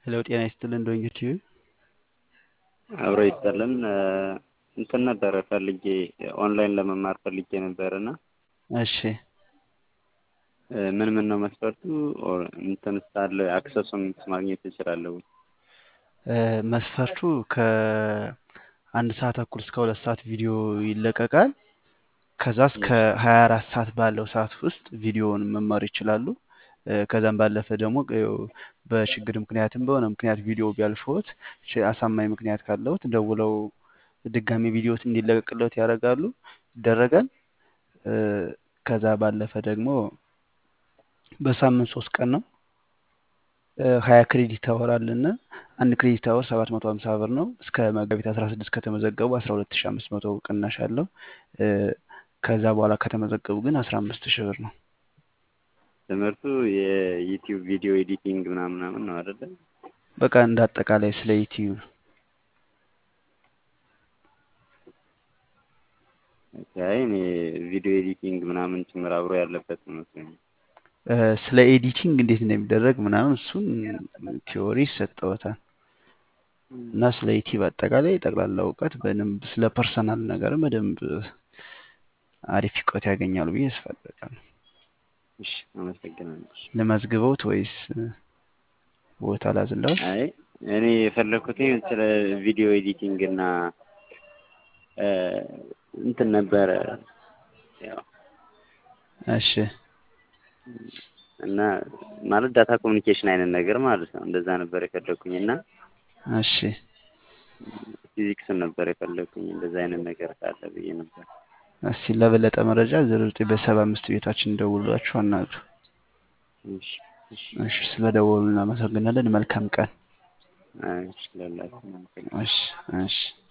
ሄሎ ጤና ይስጥልን ዶንኪቲዩ። አብሮ ይስጥልን። እንትን ነበረ ፈልጌ ኦንላይን ለመማር ፈልጌ ነበርና እሺ ምን ምን ነው መስፈርቱ? እንትን ሳለ አክሰሱን ማግኘት እችላለሁ? መስፈርቱ ከአንድ ሰዓት ተኩል እስከ 2 ሰዓት ቪዲዮ ይለቀቃል። ከዛ እስከ 24 ሰዓት ባለው ሰዓት ውስጥ ቪዲዮውን መማር ይችላሉ። ከዛም ባለፈ ደግሞ በችግር ምክንያትም በሆነ ምክንያት ቪዲዮ ቢያልፈውት አሳማኝ ምክንያት ካለውት ደውለው ድጋሚ ቪዲዮት እንዲለቀቅለት ይደረጋል። ከዛ ባለፈ ደግሞ በሳምንት 3 ቀን ነው። 20 ክሬዲት አወር አለና አንድ ክሬዲት አወር 750 ብር ነው። እስከ መጋቢት 16 ከተመዘገቡ 12500 ቅናሽ አለው። ከዛ በኋላ ከተመዘገቡ ግን 15000 ብር ነው። ትምህርቱ የዩቲዩብ ቪዲዮ ኤዲቲንግ ምናምን ነው አይደል? በቃ እንደ አጠቃላይ ስለ ዩቲዩብ እኔ ቪዲዮ ኤዲቲንግ ምናምን ጭምር አብሮ ያለበት ነው መሰለኝ። ስለ ኤዲቲንግ እንዴት እንደሚደረግ ምናምን እሱን ቲዮሪ ይሰጠውታል። እና ስለ ዩቲዩብ አጠቃላይ ጠቅላላ እውቀት በደንብ ስለ ፐርሰናል ነገር በደንብ አሪፍ እውቀት ያገኛሉ ብዬ አስባለሁ። እሺ አመሰግናለሁ። ለመዝግበውት ወይስ ቦታ ላዝለው? አይ እኔ የፈለኩት ስለ ቪዲዮ ኤዲቲንግ እና እንትን ነበረ ያው እሺ እና ማለት ዳታ ኮሙኒኬሽን አይነት ነገር ማለት ነው። እንደዛ ነበር የፈለኩኝና እሺ ፊዚክስ ነበር የፈለኩኝ። እንደዛ አይነት ነገር ካለ ብዬ ነበር። እስኪ ለበለጠ መረጃ 0975 ቤታችን ደውላችሁ አናግሩ። እሺ ስለደወሉ እናመሰግናለን። መልካም ቀን። እሺ ለላችሁ። እሺ እሺ